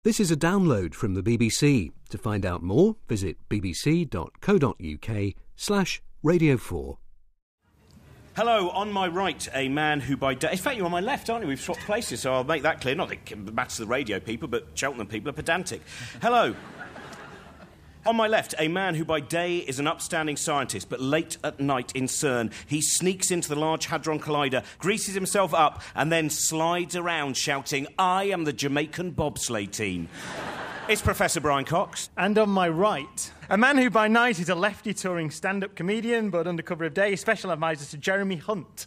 This is a download from the BBC. To find out more, visit bbc.co.uk/Radio 4. Hello, on my right, a man who by day... In fact, you're on my left, aren't you? We've swapped places, so I'll make that clear. Not that it matters to the radio people, but Cheltenham people are pedantic. Hello. On my left, a man who by day is an upstanding scientist, but late at night in CERN, he sneaks into the Large Hadron Collider, greases himself up, and then slides around shouting, "I am the Jamaican bobsleigh team." It's Professor Brian Cox. And on my right, a man who by night is a lefty touring stand-up comedian, but under cover of day, special advisor to Jeremy Hunt.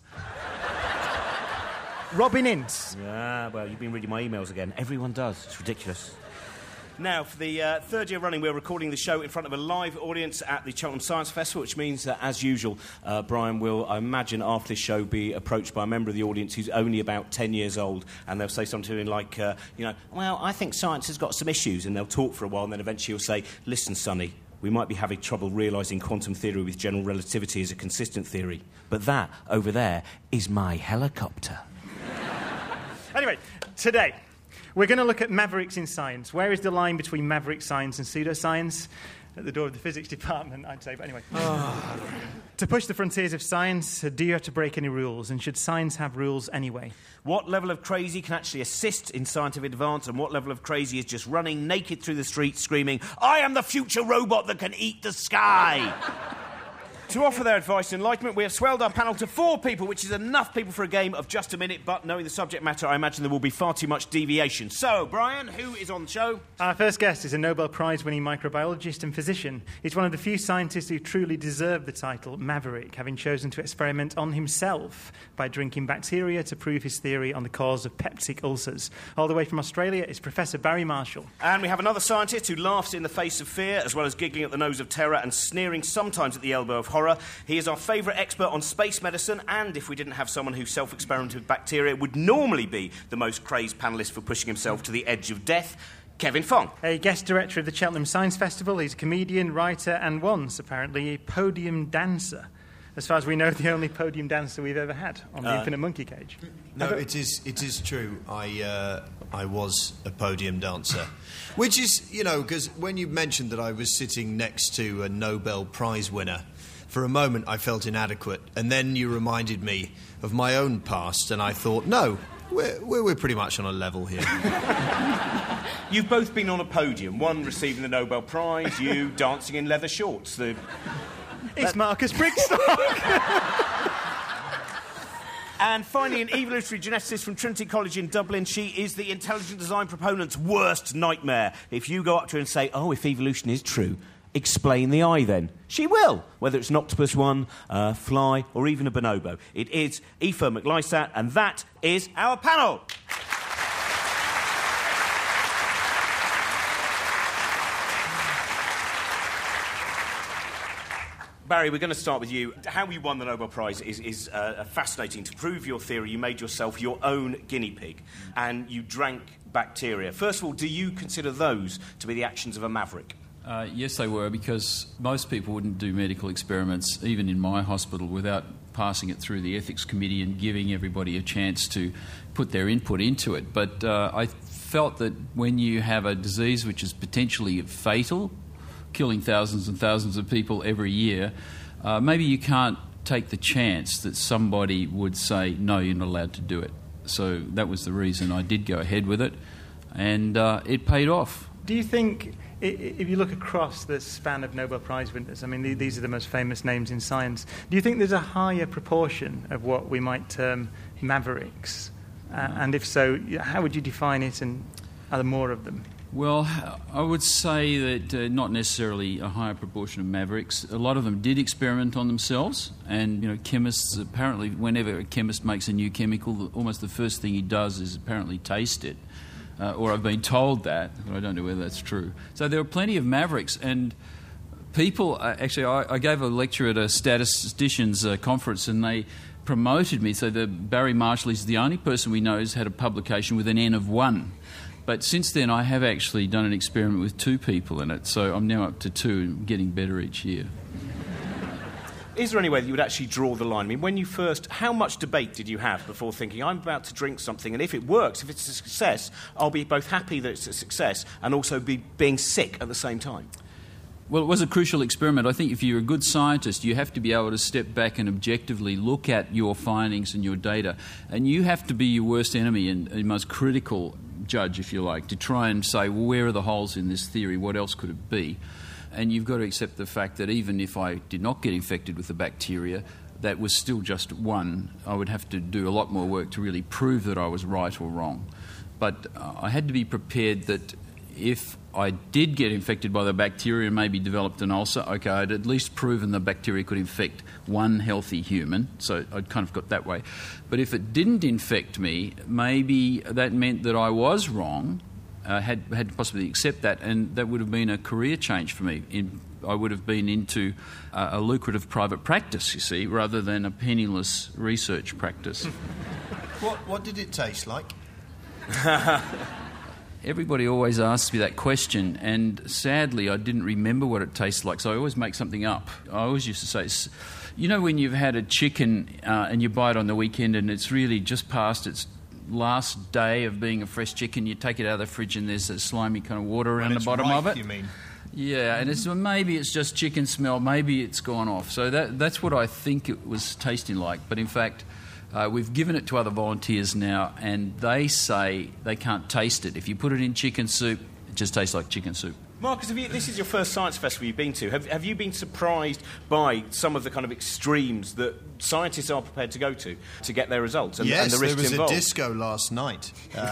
Robin Ince. Yeah, well, you've been reading my emails again. Everyone does. It's ridiculous. Now, for the third year running, we're recording the show in front of a live audience at the Cheltenham Science Festival, which means that, as usual, Brian will, I imagine, after this show, be approached by a member of the audience who's only about 10 years old, and they'll say something to him like, well, I think science has got some issues, and they'll talk for a while, and then eventually he'll say, "Listen, Sonny, we might be having trouble realising quantum theory with general relativity as a consistent theory, but that, over there, is my helicopter." Anyway, today, we're going to look at mavericks in science. Where is the line between maverick science and pseudoscience? At the door of the physics department, I'd say. But anyway. To push the frontiers of science, do you have to break any rules? And should science have rules anyway? What level of crazy can actually assist in scientific advance, and what level of crazy is just running naked through the streets screaming, "I am the future robot that can eat the sky"? To offer their advice and enlightenment, we have swelled our panel to 4 people, which is enough people for a game of just a minute, but knowing the subject matter, I imagine there will be far too much deviation. So, Brian, who is on the show? Our first guest is a Nobel Prize-winning microbiologist and physician. He's one of the few scientists who truly deserve the title Maverick, having chosen to experiment on himself by drinking bacteria to prove his theory on the cause of peptic ulcers. All the way from Australia is Professor Barry Marshall. And we have another scientist who laughs in the face of fear, as well as giggling at the nose of terror and sneering sometimes at the elbow of horror. He is our favourite expert on space medicine, and if we didn't have someone who self-experimented with bacteria, would normally be the most crazed panellist for pushing himself to the edge of death, Kevin Fong. A guest director of the Cheltenham Science Festival. He's a comedian, writer, and once, apparently, a podium dancer. As far as we know, the only podium dancer we've ever had on the Infinite Monkey Cage. No, it is true. I was a podium dancer. Which is, because when you mentioned that I was sitting next to a Nobel Prize winner, for a moment I felt inadequate, and then you reminded me of my own past, and I thought, no, we're pretty much on a level here. You've both been on a podium, one receiving the Nobel Prize, you dancing in leather shorts. It's Marcus Brigstock! And finally, an evolutionary geneticist from Trinity College in Dublin. She is the intelligent design proponent's worst nightmare. If you go up to her and say, "Oh, if evolution is true, explain the eye then," she will, whether it's an octopus one, a fly, or even a bonobo. It is Aoife McLysat, and that is our panel. Barry, we're going to start with you. How you won the Nobel Prize is fascinating. To prove your theory, you made yourself your own guinea pig, and you drank bacteria. First of all, do you consider those to be the actions of a maverick? Yes, they were, because most people wouldn't do medical experiments, even in my hospital, without passing it through the ethics committee and giving everybody a chance to put their input into it. But I felt that when you have a disease which is potentially fatal, killing thousands and thousands of people every year, maybe you can't take the chance that somebody would say, "No, you're not allowed to do it." So that was the reason I did go ahead with it, and it paid off. Do you think, if you look across the span of Nobel Prize winners, I mean, these are the most famous names in science, do you think there's a higher proportion of what we might term mavericks? And if so, how would you define it, and are there more of them? Well, I would say that not necessarily a higher proportion of mavericks. A lot of them did experiment on themselves, and chemists, apparently whenever a chemist makes a new chemical, almost the first thing he does is apparently taste it. Or I've been told that, but I don't know whether that's true. So there are plenty of mavericks, and people... Actually, I gave a lecture at a statisticians' conference, and they promoted me. So Barry Marshall is the only person we know who's had a publication with an N of 1. But since then, I have actually done an experiment with 2 people in it, so I'm now up to 2 and getting better each year. Is there any way that you would actually draw the line? I mean, when you first... How much debate did you have before thinking, I'm about to drink something, and if it works, if it's a success, I'll be both happy that it's a success and also be being sick at the same time? Well, it was a crucial experiment. I think if you're a good scientist, you have to be able to step back and objectively look at your findings and your data. And you have to be your worst enemy and most critical judge, if you like, to try and say, well, where are the holes in this theory? What else could it be? And you've got to accept the fact that even if I did not get infected with the bacteria, that was still just one. I would have to do a lot more work to really prove that I was right or wrong. But I had to be prepared that if I did get infected by the bacteria and maybe developed an ulcer, okay, I'd at least proven the bacteria could infect one healthy human, so I'd kind of got that way. But if it didn't infect me, maybe that meant that I was wrong, had to possibly accept that, and that would have been a career change for me. I would have been into a lucrative private practice, you see, rather than a penniless research practice. What did it taste like? Everybody always asks me that question, and sadly I didn't remember what it tasted like, so I always make something up. I always used to say, you know when you've had a chicken and you buy it on the weekend and it's really just past its last day of being a fresh chicken, you take it out of the fridge and there's a slimy kind of water around the bottom of it? You mean? Yeah, and maybe it's just chicken smell, maybe it's gone off. So that's what I think it was tasting like, but in fact... we've given it to other volunteers now, and they say they can't taste it. If you put it in chicken soup, it just tastes like chicken soup. Marcus, this is your first science festival you've been to. Have you been surprised by some of the kind of extremes that scientists are prepared to go to get their results and, yes, and the risks there was involved? A disco last night.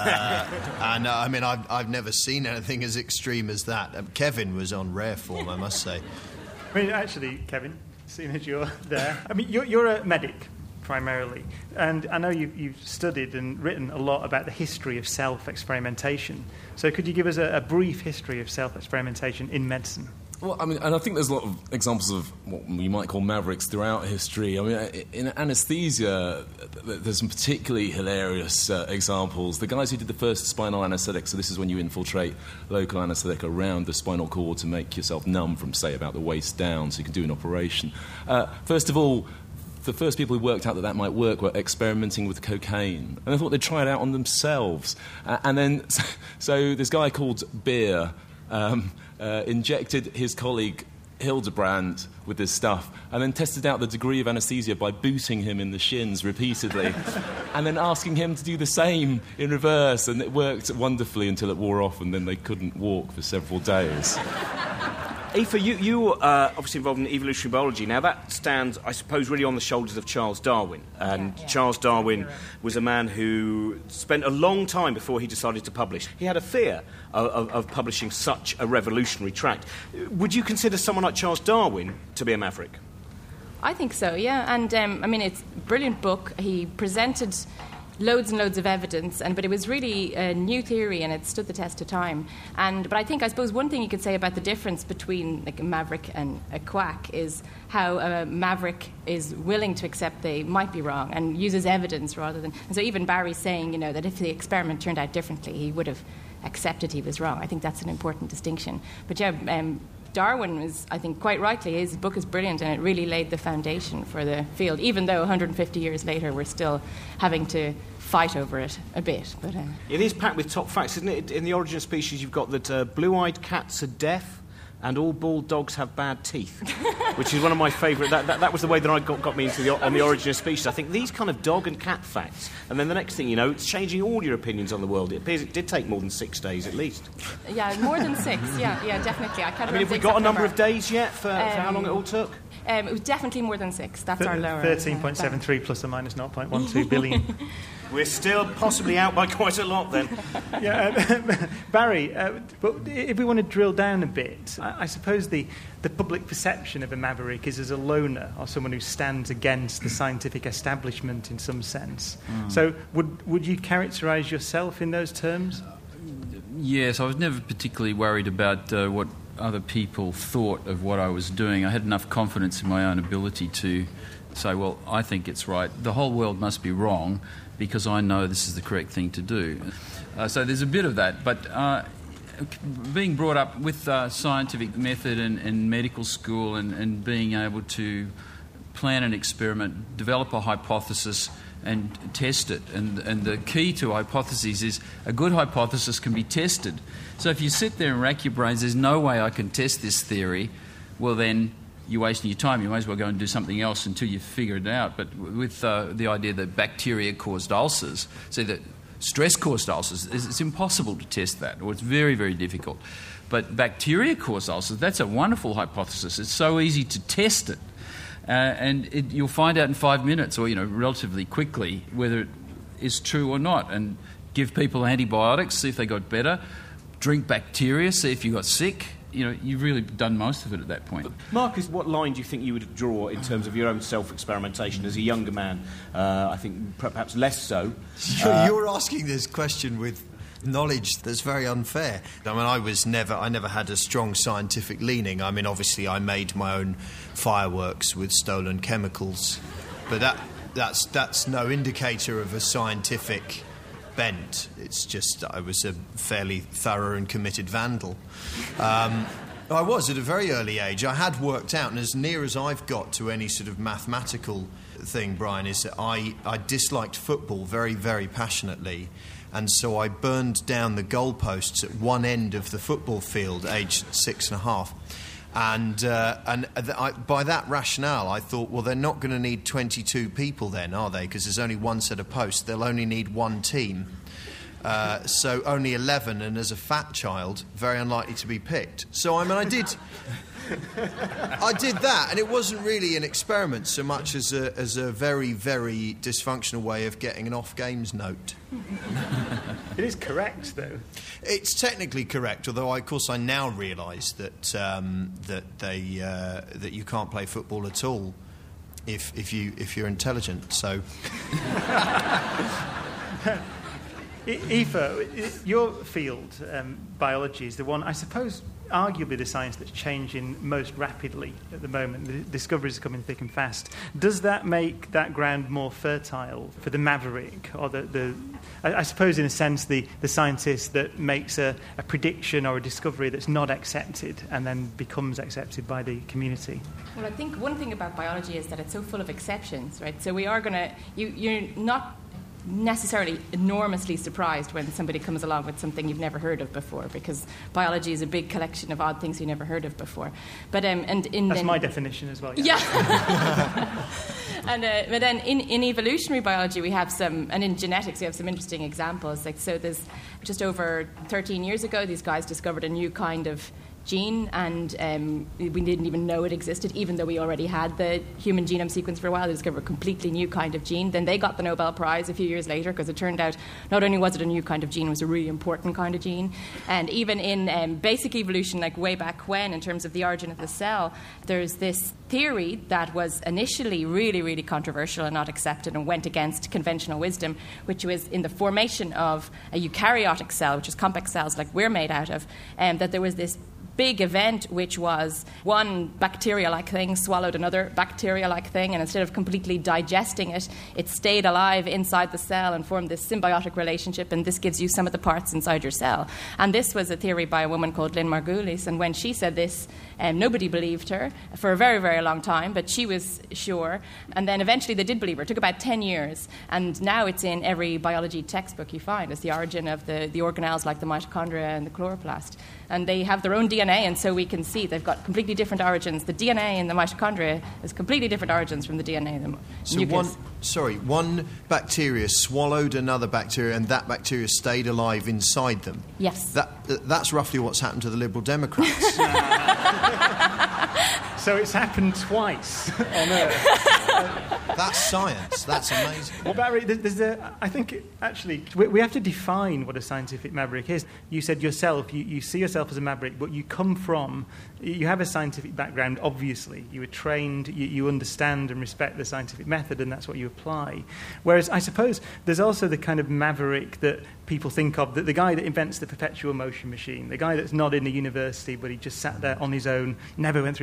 And I mean, I've never seen anything as extreme as that. Kevin was on rare form, I must say. I mean, actually, Kevin, seeing as you're there, I mean, you're a medic, primarily. And I know you've studied and written a lot about the history of self-experimentation. So could you give us a brief history of self-experimentation in medicine? Well, I mean, and I think there's a lot of examples of what we might call mavericks throughout history. I mean, in anaesthesia, there's some particularly hilarious examples. The guys who did the first spinal anaesthetic, so this is when you infiltrate local anaesthetic around the spinal cord to make yourself numb from, say, about the waist down so you can do an operation. First of all, the first people who worked out that might work were experimenting with cocaine. And they thought they'd try it out on themselves. And then, so this guy called Beer injected his colleague Hildebrand with this stuff and then tested out the degree of anaesthesia by booting him in the shins repeatedly and then asking him to do the same in reverse. And it worked wonderfully until it wore off, and then they couldn't walk for several days. Aoife, you are obviously involved in evolutionary biology. Now, that stands, I suppose, really on the shoulders of Charles Darwin. And Charles Darwin was a man who spent a long time before he decided to publish. He had a fear of publishing such a revolutionary tract. Would you consider someone like Charles Darwin to be a maverick? I think so, yeah. And, I mean, it's a brilliant book. He presented loads and loads of evidence, but it was really a new theory and it stood the test of time. But I suppose one thing you could say about the difference between like a maverick and a quack is how a maverick is willing to accept they might be wrong and uses evidence rather than... And so even Barry's saying, that if the experiment turned out differently, he would have accepted he was wrong. I think that's an important distinction. But Darwin was, I think, quite rightly, his book is brilliant and it really laid the foundation for the field, even though 150 years later we're still having to fight over it a bit. But it is packed with top facts, isn't it? In The Origin of Species, you've got that blue-eyed cats are deaf and all bald dogs have bad teeth, which is one of my favourite... That was the way that I got me into on The Origin of Species. I think these kind of dog and cat facts, and then the next thing you know, it's changing all your opinions on the world. It appears it did take more than 6 days, at least. Yeah, more than 6, yeah, definitely. I mean, have we got a number of days yet for how long it all took? It was definitely more than 6. That's our lower... 13.73 plus or minus 0.12 billion. We're still possibly out by quite a lot, then. Barry, but if we want to drill down a bit, I suppose the public perception of a maverick is as a loner or someone who stands against the scientific establishment in some sense. So would you characterise yourself in those terms? Yes, I was never particularly worried about what other people thought of what I was doing. I had enough confidence in my own ability to say, well, I think it's right. The whole world must be wrong because I know this is the correct thing to do. So there's a bit of that. But being brought up with scientific method and medical school and being able to plan an experiment, develop a hypothesis, and test it. And the key to hypotheses is a good hypothesis can be tested. So if you sit there and rack your brains, there's no way I can test this theory, well then you're wasting your time. You may as well go and do something else until you figure it out. But with the idea that bacteria caused ulcers, so that stress caused ulcers, it's impossible to test that, or it's very, very difficult. But bacteria caused ulcers, that's a wonderful hypothesis. It's so easy to test it. And you'll find out in 5 minutes, or relatively quickly, whether it is true or not. And give people antibiotics, see if they got better. Drink bacteria, see if you got sick. You've really done most of it at that point. Marcus, what line do you think you would draw in terms of your own self-experimentation as a younger man? I think perhaps less so. You're asking this question with knowledge that's very unfair. I mean, I never had a strong scientific leaning. I mean, obviously, I made my own fireworks with stolen chemicals, but that's no indicator of a scientific bent. It's just I was a fairly thorough and committed vandal. I was at a very early age. I had worked out, and as near as I've got to any sort of mathematical thing, Brian, is that I disliked football very, very passionately. And so I burned down the goalposts at one end of the football field, aged 6.5. And by that rationale, I thought, well, they're not going to need 22 people then, are they? Because there's only one set of posts. They'll only need one team. So only 11, and as a fat child, very unlikely to be picked. So, I mean, I did that, and it wasn't really an experiment so much as a very, very dysfunctional way of getting an off-games note. It is correct, though. It's technically correct, although, of course, I now realise that you can't play football at all if you're intelligent. So, Aoife, your field, biology, is the one, I suppose, arguably the science that's changing most rapidly at the moment. The discoveries are coming thick and fast. Does that make that ground more fertile for the maverick, or I suppose, in a sense, the scientist that makes a prediction or a discovery that's not accepted and then becomes accepted by the community? Well, I think one thing about biology is that it's so full of exceptions, right? So we are going to... You're not necessarily enormously surprised when somebody comes along with something you've never heard of before, because biology is a big collection of odd things you never heard of before. But that's my definition as well. Yeah. But then in evolutionary biology we have some, and in genetics we have some interesting examples. Like, so there's just over 13 years ago, these guys discovered a new kind of gene, and we didn't even know it existed, even though we already had the human genome sequence for a while. They discovered a completely new kind of gene. Then they got the Nobel Prize a few years later, because it turned out not only was it a new kind of gene, it was a really important kind of gene. And even in basic evolution, like way back when, in terms of the origin of the cell, there's this theory that was initially really, really controversial and not accepted and went against conventional wisdom, which was in the formation of a eukaryotic cell, which is complex cells like we're made out of, that there was this big event, which was one bacteria-like thing swallowed another bacteria-like thing, and instead of completely digesting it, it stayed alive inside the cell and formed this symbiotic relationship, and this gives you some of the parts inside your cell. And this was a theory by a woman called Lynn Margulis, and when she said this, nobody believed her for a very, very long time, but she was sure. And then eventually they did believe her. It took about 10 years, and now it's in every biology textbook you find. It's the origin of the organelles like the mitochondria and the chloroplast. And they have their own DNA, and so we can see they've got completely different origins. The DNA in the mitochondria is completely different origins from the DNA in the nucleus. One bacteria swallowed another bacteria, and that bacteria stayed alive inside them. Yes. That's roughly what's happened to the Liberal Democrats. So it's happened twice on Earth. That's science. That's amazing. Well, Barry, I think actually we have to define what a scientific maverick is. You said yourself, you see yourself as a maverick, but you have a scientific background, obviously. You were trained, you understand and respect the scientific method, and that's what you apply. Whereas I suppose there's also the kind of maverick that people think of, the guy that invents the perpetual motion machine, the guy that's not in a university, but he just sat there on his own, never went through a formal education.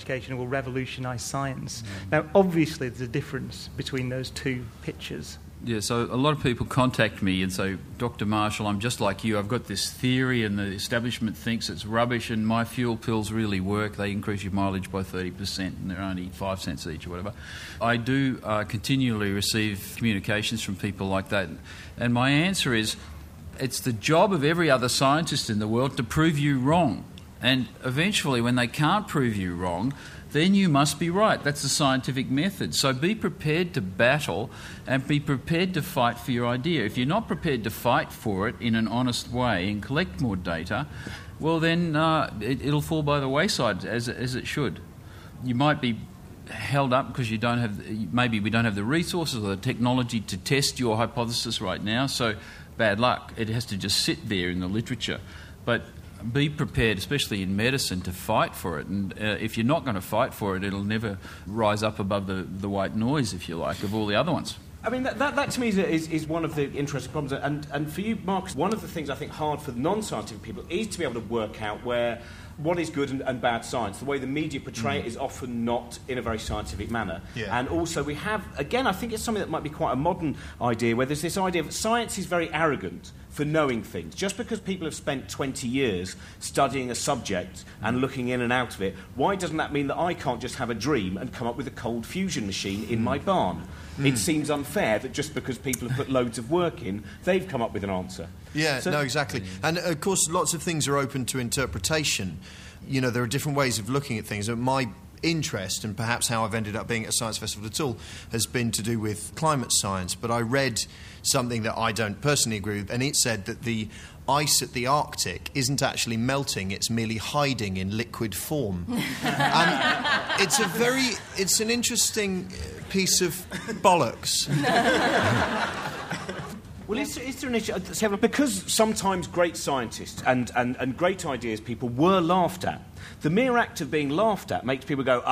education and will revolutionise science. Now, obviously, there's a difference between those two pictures. Yeah, so a lot of people contact me and say, Dr. Marshall, I'm just like you. I've got this theory and the establishment thinks it's rubbish and my fuel pills really work. They increase your mileage by 30% and they're only 5 cents each or whatever. I do continually receive communications from people like that. And my answer is, it's the job of every other scientist in the world to prove you wrong. And eventually, when they can't prove you wrong, then you must be right. That's the scientific method. So be prepared to battle and be prepared to fight for your idea. If you're not prepared to fight for it in an honest way and collect more data, well then it'll fall by the wayside as it should. You might be held up because maybe we don't have the resources or the technology to test your hypothesis right now, so bad luck. It has to just sit there in the literature. But be prepared, especially in medicine, to fight for it. And if you're not going to fight for it, it'll never rise up above the white noise, if you like, of all the other ones. I mean, that to me is one of the interesting problems. And for you, Marcus, one of the things I think hard for non-scientific people is to be able to work out what is good and bad science. The way the media portray it is often not in a very scientific manner. Yeah. And also we have, again, I think it's something that might be quite a modern idea, where there's this idea that science is very arrogant for knowing things. Just because people have spent 20 years studying a subject and looking in and out of it, why doesn't that mean that I can't just have a dream and come up with a cold fusion machine in my barn? It seems unfair that just because people have put loads of work in, they've come up with an answer. Yeah, no, exactly. And, of course, lots of things are open to interpretation. You know, there are different ways of looking at things. My interest, and perhaps how I've ended up being at a science festival at all, has been to do with climate science. But I read something that I don't personally agree with, and it said that the ice at the Arctic isn't actually melting, it's merely hiding in liquid form. And it's an interesting piece of bollocks. Well, is there an issue? Because sometimes great scientists and great ideas people were laughed at, the mere act of being laughed at makes people go,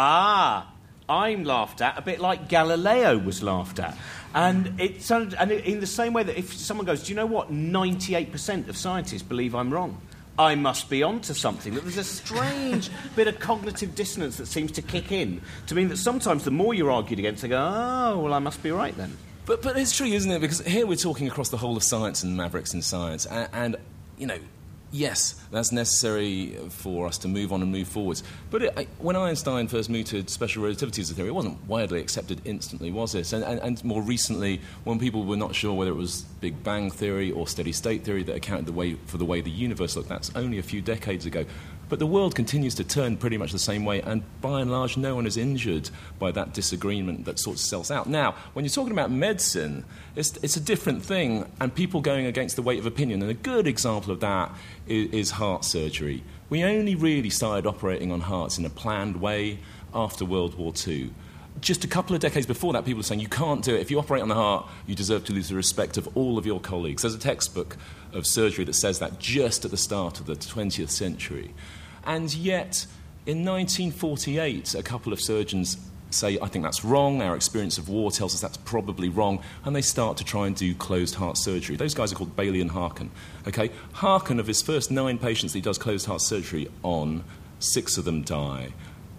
I'm laughed at, a bit like Galileo was laughed at. And in the same way that if someone goes, do you know what, 98% of scientists believe I'm wrong, I must be onto something. That there's a strange bit of cognitive dissonance that seems to kick in to mean that sometimes the more you're argued against, they go, oh, well, I must be right then. But it's true, isn't it? Because here we're talking across the whole of science and mavericks in science. And you know, yes, that's necessary for us to move on and move forwards. But when Einstein first mooted special relativity as a theory, it wasn't widely accepted instantly, was it? And more recently, when people were not sure whether it was Big Bang theory or steady-state theory that accounted for the way the universe looked, that's only a few decades ago. But the world continues to turn pretty much the same way, and by and large, no one is injured by that disagreement that sorts itself out. Now, when you're talking about medicine, it's a different thing, and people going against the weight of opinion. And a good example of that is heart surgery. We only really started operating on hearts in a planned way after World War II. Just a couple of decades before that, people were saying, you can't do it. If you operate on the heart, you deserve to lose the respect of all of your colleagues. There's a textbook of surgery that says that just at the start of the 20th century. And yet, in 1948, a couple of surgeons say, I think that's wrong, our experience of war tells us that's probably wrong, and they start to try and do closed heart surgery. Those guys are called Bailey and Harkin. Okay? Harkin, of his first 9 patients that he does closed heart surgery on, 6 of them die.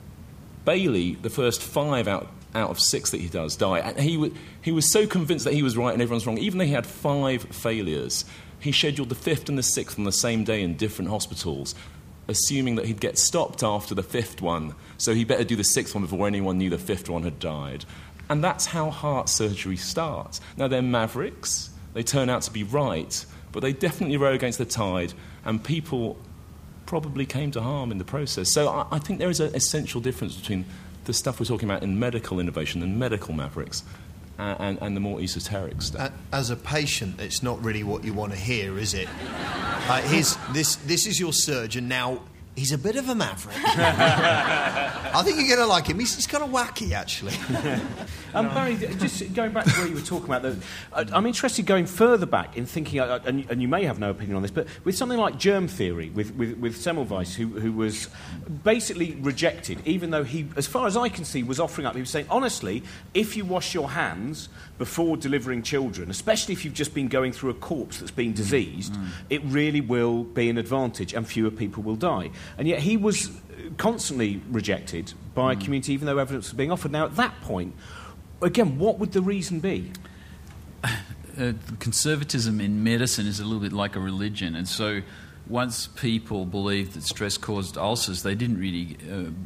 Bailey, the first 5 out of 6 that he does, die. And he was so convinced that he was right and everyone's wrong, even though he had 5 failures, he scheduled the 5th and the 6th on the same day in different hospitals, assuming that he'd get stopped after the 5th one, so he better do the 6th one before anyone knew the 5th one had died. And that's how heart surgery starts. Now, they're mavericks, they turn out to be right, but they definitely rode against the tide, and people probably came to harm in the process. So I think there is an essential difference between the stuff we're talking about in medical innovation and medical mavericks and the more esoteric stuff. As a patient, it's not really what you want to hear, is it? This is your surgeon. Now, he's a bit of a maverick. I think you're going to like him. He's kind of wacky, actually. Barry, just going back to where you were talking about, I'm interested going further back in thinking, and you may have no opinion on this, but with something like germ theory, with Semmelweis, who was basically rejected, even though he, as far as I can see, was offering up. He was saying, honestly, if you wash your hands before delivering children, especially if you've just been going through a corpse that's been diseased, it really will be an advantage and fewer people will die. And yet he was constantly rejected by a community, even though evidence was being offered. Now, at that point, again, what would the reason be? Conservatism in medicine is a little bit like a religion, and so once people believed that stress caused ulcers, they didn't really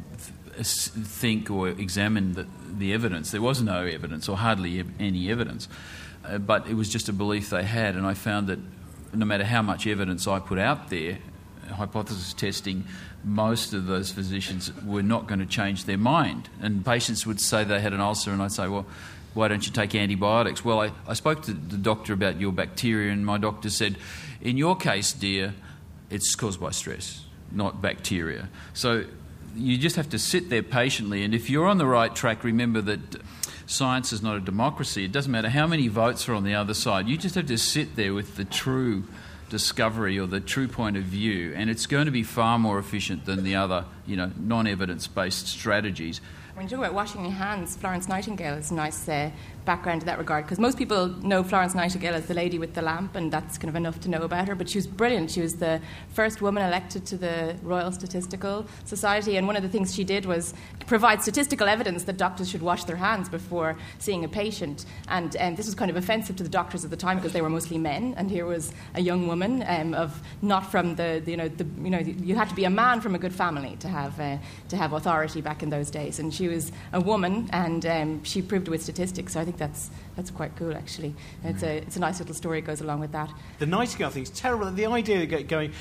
think or examine the evidence. There was no evidence, or hardly any evidence, but it was just a belief they had. And I found that no matter how much evidence I put out there, hypothesis testing, most of those physicians were not going to change their mind. And patients would say they had an ulcer, and I'd say, well, why don't you take antibiotics? Well, I spoke to the doctor about your bacteria, and my doctor said, in your case, dear, it's caused by stress, not bacteria. So you just have to sit there patiently, and if you're on the right track, remember that science is not a democracy. It doesn't matter how many votes are on the other side. You just have to sit there with the true discovery or the true point of view, and it's going to be far more efficient than the other, non-evidence-based strategies. When you talk about washing your hands, Florence Nightingale is a nice background in that regard, because most people know Florence Nightingale as the lady with the lamp, and that's kind of enough to know about her, but she was brilliant. She was the first woman elected to the Royal Statistical Society, and one of the things she did was provide statistical evidence that doctors should wash their hands before seeing a patient, and this was kind of offensive to the doctors at the time because they were mostly men, and here was a young woman not from you had to be a man from a good family to have authority back in those days, and she was a woman, and she proved it with statistics. So I think that's quite cool, actually. It's a nice little story that goes along with that. The Nightingale thing is terrible. The idea of going,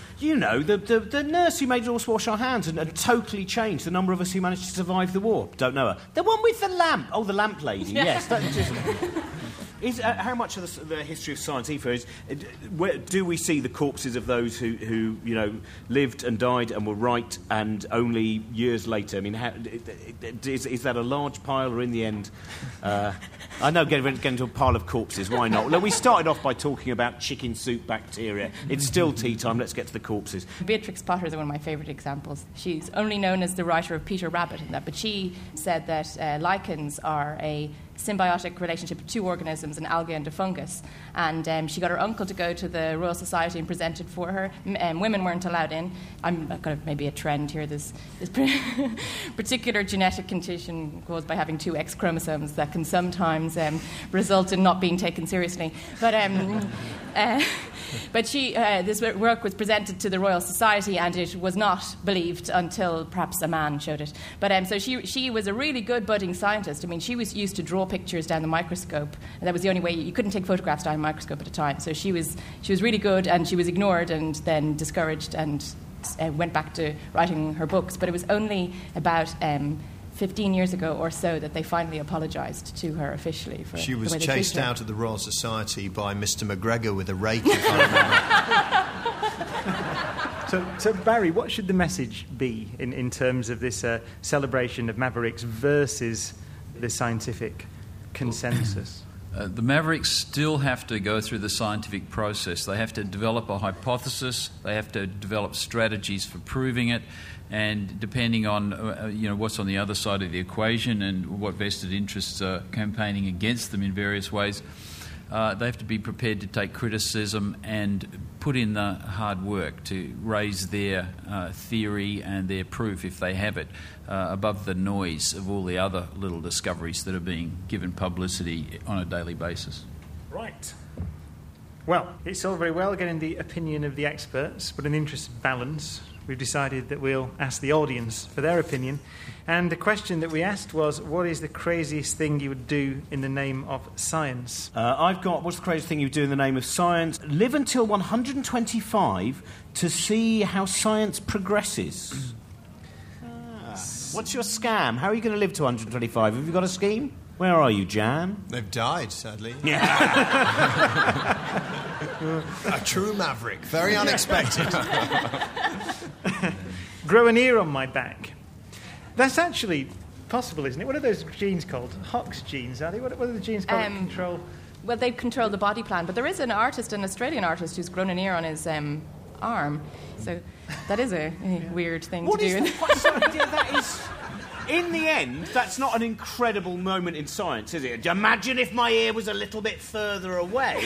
the nurse who made us wash our hands and totally changed the number of us who managed to survive the war. Don't know her. The one with the lamp. Oh, the lamp lady. Yes. That is, how much of the history of science, Aoife, is do we see the corpses of those who lived and died and were right, and only years later? I mean, is that a large pile, or in the end? I know, get into a pile of corpses. Why not? Look, we started off by talking about chicken soup bacteria. It's still tea time. Let's get to the corpses. Beatrix Potter is one of my favourite examples. She's only known as the writer of Peter Rabbit, but she said that lichens are a symbiotic relationship of two organisms, an algae and a fungus, and she got her uncle to go to the Royal Society and present it for her. Women weren't allowed in. I'm kind of maybe a trend here. This particular genetic condition caused by having two X chromosomes that can sometimes result in not being taken seriously. But this work was presented to the Royal Society, and it was not believed until perhaps a man showed it. But so she was a really good budding scientist. I mean, she was used to draw pictures down the microscope, and that was the only way. You couldn't take photographs down the microscope at a time. So she was really good, and she was ignored and then discouraged and went back to writing her books. But it was only about 15 years ago or so that they finally apologised to her officially for she was the way they chased treated her. out of the Royal Society by Mr. McGregor with a rake, if I remember. So Barry, what should the message be in terms of this celebration of Mavericks versus the scientific consensus? The Mavericks still have to go through the scientific process. They have to develop a hypothesis. They have to develop strategies for proving it. And depending on what's on the other side of the equation and what vested interests are campaigning against them in various ways, they have to be prepared to take criticism and put in the hard work to raise their theory and their proof, if they have it, above the noise of all the other little discoveries that are being given publicity on a daily basis. Right. Well, it's all very well getting the opinion of the experts, but in the interest of balance, we've decided that we'll ask the audience for their opinion. And the question that we asked was, what is the craziest thing you would do in the name of science? I've got, what's the craziest thing you would do in the name of science? Live until 125 to see how science progresses. What's your scam? How are you going to live to 125? Have you got a scheme? Where are you, Jan? They've died, sadly. Yeah. A true maverick. Very unexpected. Grow an ear on my back. That's actually possible, isn't it? What are those genes called? Hox genes, are they? What are the genes called that control? Well, they control the body plan, but there is an Australian artist, who's grown an ear on his arm. So that is a weird thing to do. What's the idea? That is... in the end, that's not an incredible moment in science, is it? Imagine if my ear was a little bit further away,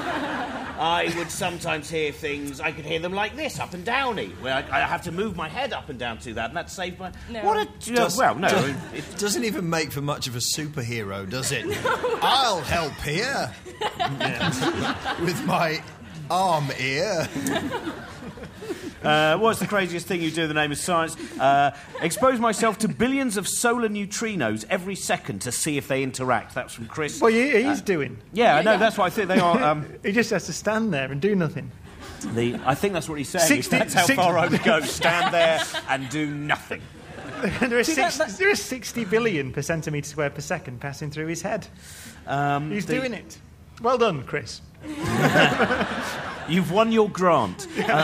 I would sometimes hear things, I could hear them like this, up and downy, where I have to move my head up and down to that, and that saved my... No. What a... It doesn't even make for much of a superhero, does it? I'll help here. With my arm ear. What's the craziest thing you do in the name of science? Expose myself to billions of solar neutrinos every second to see if they interact. That's from Chris. Well, he's doing. Yeah, I know, that's what I think they are... He just has to stand there and do nothing. I think that's what he's saying. That's how far I would go. Stand there and do nothing. There are 60 billion per centimetre squared per second passing through his head. He's doing it. Well done, Chris. You've won your grant.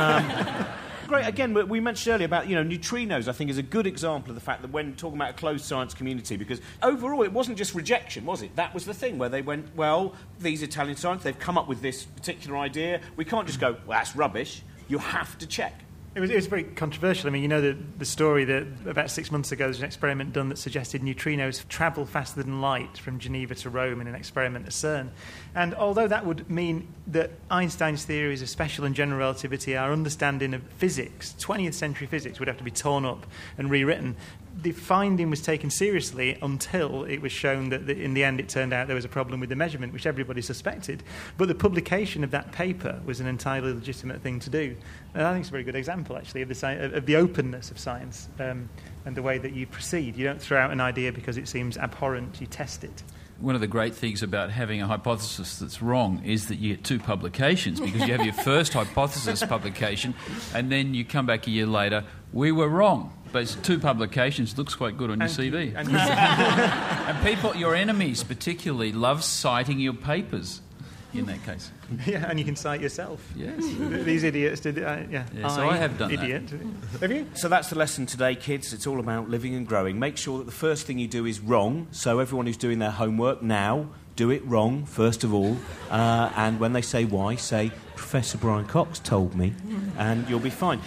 Great. Again, we mentioned earlier about neutrinos. I think is a good example of the fact that when talking about a closed science community, because overall it wasn't just rejection, was it? That was the thing where they went, well, these Italian scientists, they've come up with this particular idea. We can't just go, well, that's rubbish. You have to check. It was very controversial. I mean, you know the story that about 6 months ago there was an experiment done that suggested neutrinos travel faster than light from Geneva to Rome in an experiment at CERN. And although that would mean that Einstein's theories of special and general relativity, our understanding of physics, 20th century physics, would have to be torn up and rewritten, the finding was taken seriously until it was shown that in the end it turned out there was a problem with the measurement, which everybody suspected. But the publication of that paper was an entirely legitimate thing to do. And I think it's a very good example, actually, of the openness of science and the way that you proceed. You don't throw out an idea because it seems abhorrent, you test it. One of the great things about having a hypothesis that's wrong is that you get two publications, because you have your first hypothesis publication and then you come back a year later, we were wrong. But it's two publications, looks quite good on your CV. And people, your enemies particularly, love citing your papers in that case. Yeah, and you can cite yourself. Yes. These idiots did so I have done idiot. that. Have you? So that's the lesson today, kids. It's all about living and growing. Make sure that the first thing you do is wrong. So everyone who's doing their homework now, do it wrong, first of all. And when they say why, say, Professor Brian Cox told me, and you'll be fine.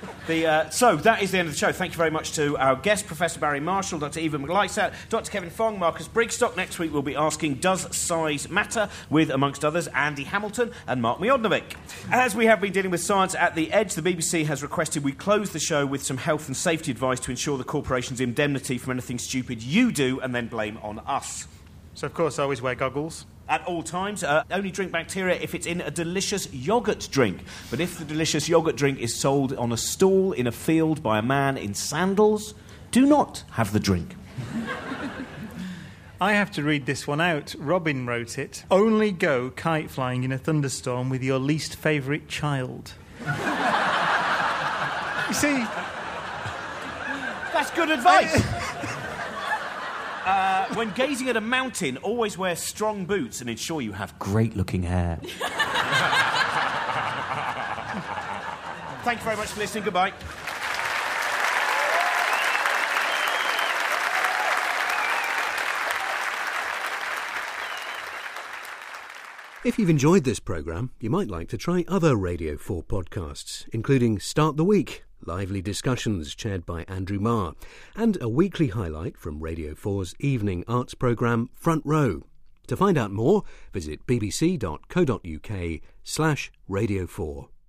So that is the end of the show. Thank you very much to our guest, Professor Barry Marshall, Dr. Eva McLysat, Dr. Kevin Fong, Marcus Brigstock. Next week we'll be asking, does size matter? With, amongst others, Andy Hamilton and Mark Miodnovic. As we have been dealing with science at the edge, the BBC has requested we close the show with some health and safety advice to ensure the corporation's indemnity from anything stupid you do and then blame on us. So, of course, I always wear goggles. At all times, only drink bacteria if it's in a delicious yoghurt drink. But if the delicious yoghurt drink is sold on a stall in a field by a man in sandals, do not have the drink. I have to read this one out. Robin wrote it. Only go kite flying in a thunderstorm with your least favourite child. You see... That's good advice. When gazing at a mountain, always wear strong boots and ensure you have great-looking hair. Thank you very much for listening. Goodbye. If you've enjoyed this programme, you might like to try other Radio 4 podcasts, including Start the Week, lively discussions chaired by Andrew Marr, and a weekly highlight from Radio 4's evening arts programme Front Row. To find out more, visit bbc.co.uk/Radio 4.